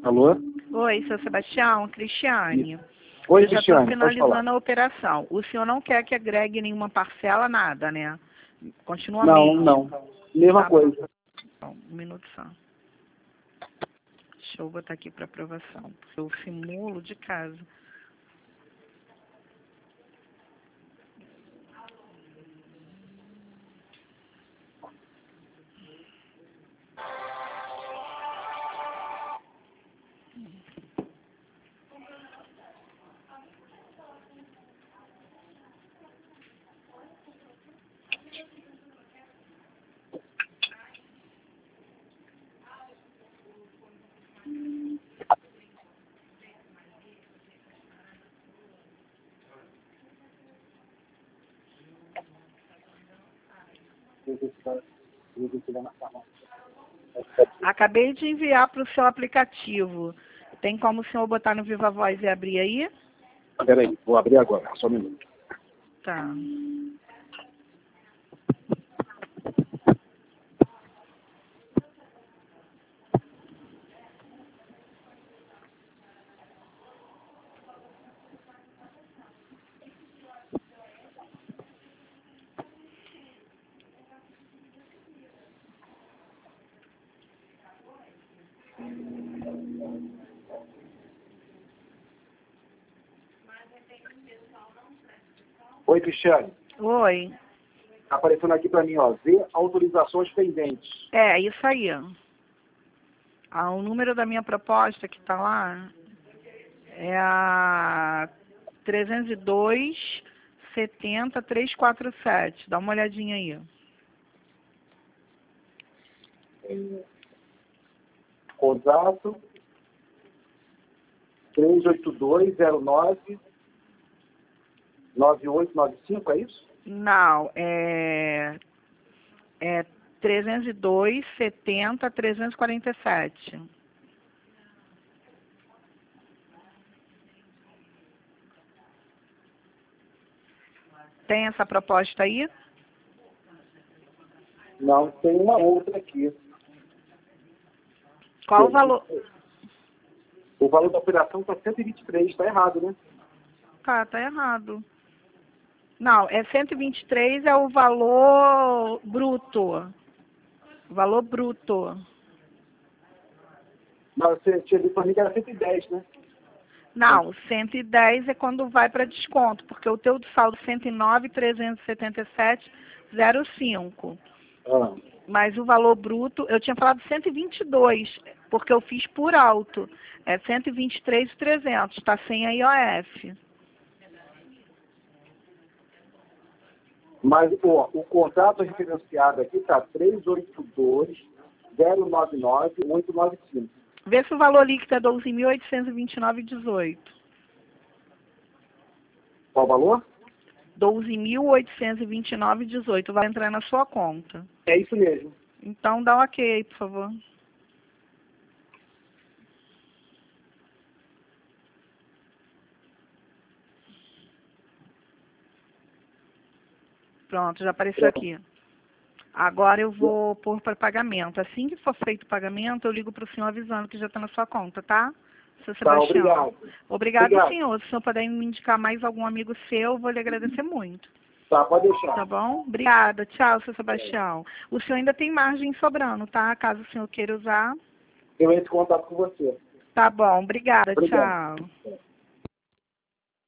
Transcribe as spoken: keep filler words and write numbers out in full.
Alô? Oi, seu Sebastião, Cristiane. Oi, Eu já Cristiane, estou pode falar. finalizando a operação. O senhor não quer que agregue nenhuma parcela, nada, né? Continua Não, mesmo. não. Mesma Tá coisa. bom. Um minuto só. Deixa eu botar aqui para aprovação. Porque eu simulo de casa. Acabei de enviar para o seu aplicativo. Tem como o senhor botar no Viva Voz e abrir aí? Peraí, vou abrir agora, só um minuto. Tá. Oi, Cristiane. Oi. Tá aparecendo aqui para mim, ó, ver autorizações pendentes. É, isso aí. Ah, o número da minha proposta que está lá é a trezentos e dois, setenta, trezentos e quarenta e sete. Dá uma olhadinha aí. Contrato três oito dois zero nove nove oito nove cinco, é isso? Não, é, é trezentos e dois, setenta, trezentos e quarenta e sete. Tem essa proposta aí? Não, tem uma outra aqui. Qual o valor? O valor da operação está cento e vinte e três, está errado, né? Tá, tá errado. Não, é cento e vinte e três é o valor bruto. O valor bruto. Mas você tinha dito para mim que era cento e dez, né? Não, cento e dez é quando vai para desconto, porque o teu saldo cento e nove, trezentos e setenta e sete, zero cinco. Ah. Mas o valor bruto, eu tinha falado cento e vinte e dois, porque eu fiz por alto. É cento e vinte e três e trezentos, está sem a I O F. Mas ó, o contrato referenciado aqui está três oito dois zero nove nove oito nove cinco. Vê se o valor líquido é doze mil oitocentos e vinte e nove vírgula dezoito. Qual o valor? doze mil oitocentos e vinte e nove vírgula dezoito. Vai entrar na sua conta. É isso mesmo. Então dá um ok aí, por favor. Pronto, já apareceu aqui. Agora eu vou pôr para pagamento. Assim que for feito o pagamento, eu ligo para o senhor avisando que já está na sua conta, tá? Seu Tá, Sebastião. obrigado. Obrigado, Obrigado. senhor. Se o senhor puder me indicar mais algum amigo seu, eu vou lhe agradecer muito. Tá, pode deixar. Tá bom? Obrigada. Tchau, seu Sebastião. O senhor ainda tem margem sobrando, tá? Caso o senhor queira usar. Eu entro em contato com você. Tá bom. Obrigada. Obrigado. Tchau.